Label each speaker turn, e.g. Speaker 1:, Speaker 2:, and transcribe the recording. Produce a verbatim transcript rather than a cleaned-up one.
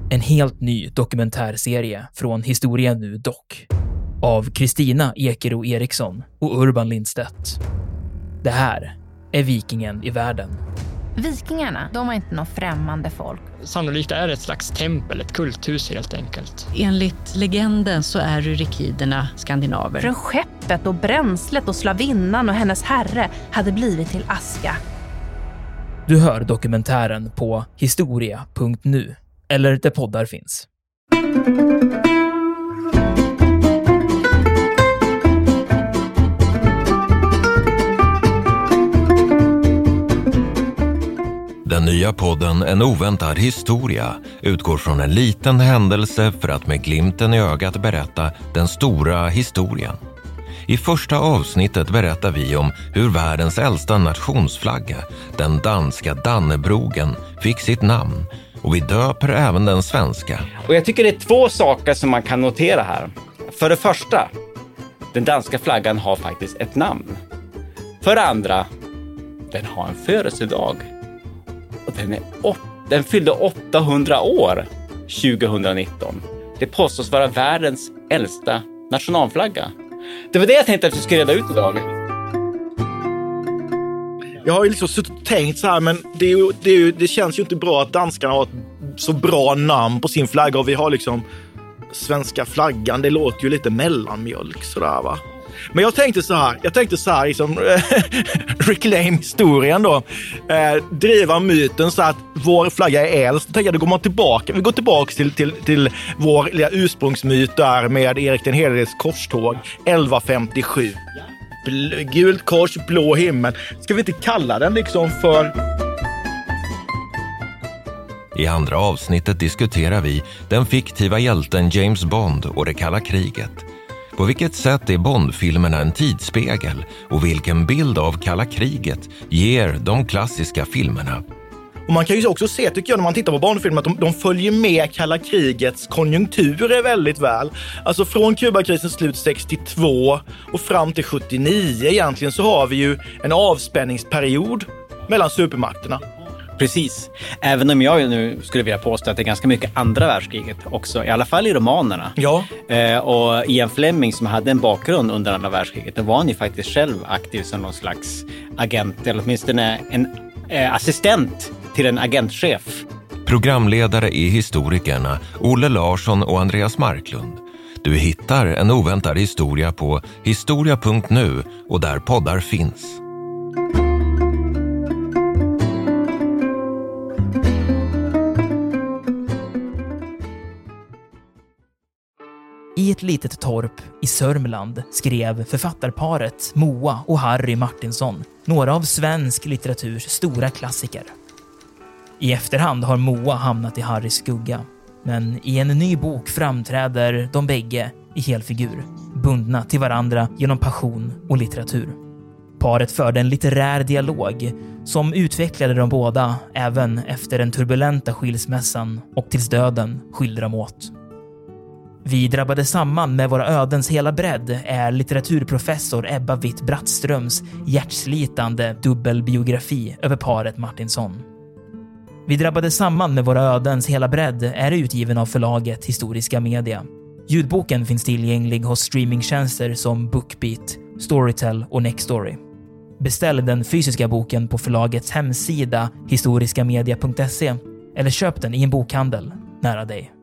Speaker 1: En helt ny dokumentärserie från Historia Nu Dock av Kristina Ekero Eriksson och Urban Lindstedt. Det här är Vikingen i världen.
Speaker 2: Vikingarna, de var inte någon främmande folk.
Speaker 3: Sannolikt är det ett slags tempel, ett kulthus helt enkelt.
Speaker 4: Enligt legenden så är rykiderna skandinaver.
Speaker 2: Från skeppet och bränslet och slavinnan och hennes herre hade blivit till aska.
Speaker 1: Du hör dokumentären på historia punkt nu eller där poddar finns.
Speaker 5: Den nya podden En oväntad historia utgår från en liten händelse för att med glimten i ögat berätta den stora historien. I första avsnittet berättar vi om hur världens äldsta nationsflagga, den danska Dannebrogen, fick sitt namn, och vi döper även den svenska.
Speaker 6: Och jag tycker det är två saker som man kan notera här. För det första, den danska flaggan har faktiskt ett namn. För det andra, den har en födelsedag. Och den, är åt, den fyllde åttahundra år tjugonitton. Det påstås vara världens äldsta nationalflagga. Det var det jag tänkte att vi skulle reda ut idag.
Speaker 7: Jag har ju liksom suttit och tänkt så här, men det, är ju, det, är ju, det känns ju inte bra att danskarna har ett så bra namn på sin flagga, och vi har liksom svenska flaggan. Det låter ju lite mellanmjölk sådär, va. Men jag tänkte så här, jag tänkte så här liksom reclaim historien då. Eh, driva myten så att vår flagga är äldst. Tänker jag, då går man tillbaka. Vi går tillbaka till, till, till vår lilla ursprungsmyt där med Erik den heliges korståg elva femtiosju. Bl- gult kors, blå himmel. Ska vi inte kalla den liksom för...
Speaker 5: I andra avsnittet diskuterar vi den fiktiva hjälten James Bond och det kalla kriget. På vilket sätt är Bondfilmerna en tidsspegel, och vilken bild av kalla kriget ger de klassiska filmerna?
Speaker 7: Och man kan ju också se, tycker jag, när man tittar på Bondfilmer, att de, de följer med kalla krigets konjunkturer väldigt väl. Alltså från Kubakrisens slut sextiotvå och fram till sjuttionio egentligen, så har vi ju en avspänningsperiod mellan supermakterna.
Speaker 6: Precis. Även om jag nu skulle vilja påstå att det är ganska mycket andra världskriget också, i alla fall i romanerna.
Speaker 7: Ja.
Speaker 6: Eh, och Ian Fleming, som hade en bakgrund under andra världskriget, då var han ju faktiskt själv aktiv som någon slags agent, eller åtminstone en eh, assistent till en agentchef.
Speaker 5: Programledare är historikerna Olle Larsson och Andreas Marklund. Du hittar En oväntad historia på historia punkt nu och där poddar finns.
Speaker 1: I ett litet torp i Sörmland skrev författarparet Moa och Harry Martinsson några av svensk litteraturs stora klassiker. I efterhand har Moa hamnat i Harrys skugga, men i en ny bok framträder de bägge i helfigur, bundna till varandra genom passion och litteratur. Paret förde en litterär dialog som utvecklade de båda även efter den turbulenta skilsmässan och tills döden skilde dem åt. Vi drabbade samman med våra ödens hela bredd är litteraturprofessor Ebba Witt-Brattströms hjärtslitande dubbelbiografi över paret Martinsson. Vi drabbade samman med våra ödens hela bredd är utgiven av förlaget Historiska Media. Ljudboken finns tillgänglig hos streamingtjänster som Bookbeat, Storytel och Nextory. Beställ den fysiska boken på förlagets hemsida historiskamedia punkt se eller köp den i en bokhandel nära dig.